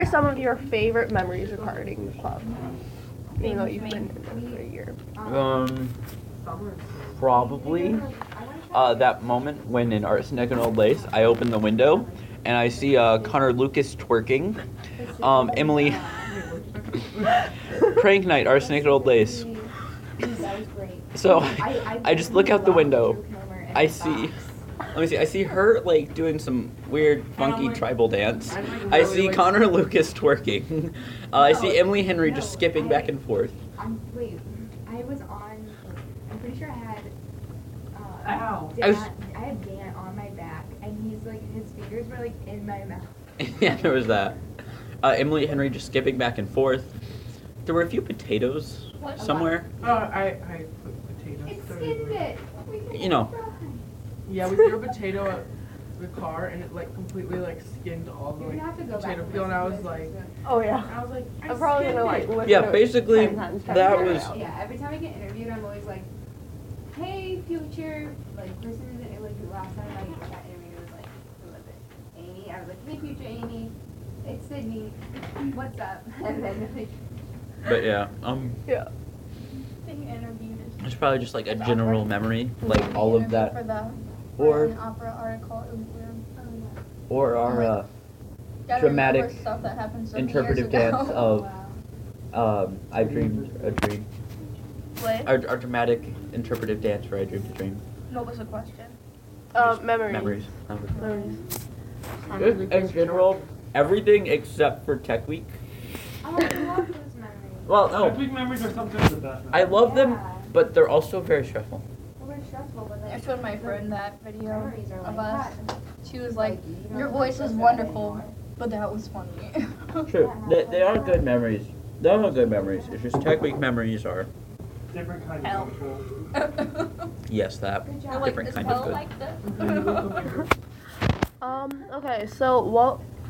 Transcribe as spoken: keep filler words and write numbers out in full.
are some of your favorite memories regarding the club? You know, you've been in it for a year. Um, probably uh, that moment when in Arsenic and Old Lace, I open the window and I see uh, Connor Lucas twerking. Um, Emily, prank night, Arsenic and Old Lace. So I just look out the window. I see. Let me see. I see her like doing some weird, funky tribal dance. I see Connor Lucas twerking. Uh, I see Emily Henry just skipping back and forth. Um, wait, I was on. I'm pretty sure I had. Uh, Ow. Dan, I was- I had Dan on my back, and he's like, his fingers were like in my mouth. Yeah, there was that. Uh, Emily Henry just skipping back and forth. There were a few potatoes somewhere. Oh, I, I put potatoes. It so skinned we- it. We can You know. fry. Yeah, we threw a potato at the car and it like completely like skinned all the You're gonna like have to go back potato and peel, and I listen was to this like, soon. Oh yeah. I was like, I I'm probably skinned gonna like it. listen Yeah, to it basically, ten times, ten that times. was- Yeah, every time I get interviewed, I'm always like, hey, future, like, person is it, like, the last time I got interviewed, it was like, who was it? Amy. I was like, hey, future Amy, it's Sydney, what's up? And then, like, But yeah, um, Yeah. Being interviewed is it's probably just like a general memory, like all of For that, the or an opera article, it was weird. or our uh, Gotta remember dramatic stuff that happened so many interpretive years ago. dance of wow. um, I dreamed a dream. What? Our, our dramatic interpretive dance for I dreamed a dream. What was the question? Um, memories. Memories. Memories. In, in general, everything except for Tech Week. Oh, I love those memories. Well, Epic no, memories are sometimes the best. I love them, Yeah. but they're also very stressful. Well, we're stressful, but I like, showed my the friend that video memories are of like us. that. She was like, you don't your have voice to is stress that wonderful, anymore. but that was funny. True, they, they are good memories. They're all good memories. It's just Tech Week memories are, Different kind Hell. of control. yes, that Good You're job. like, different this kind of felt good. like this. Um, okay, so what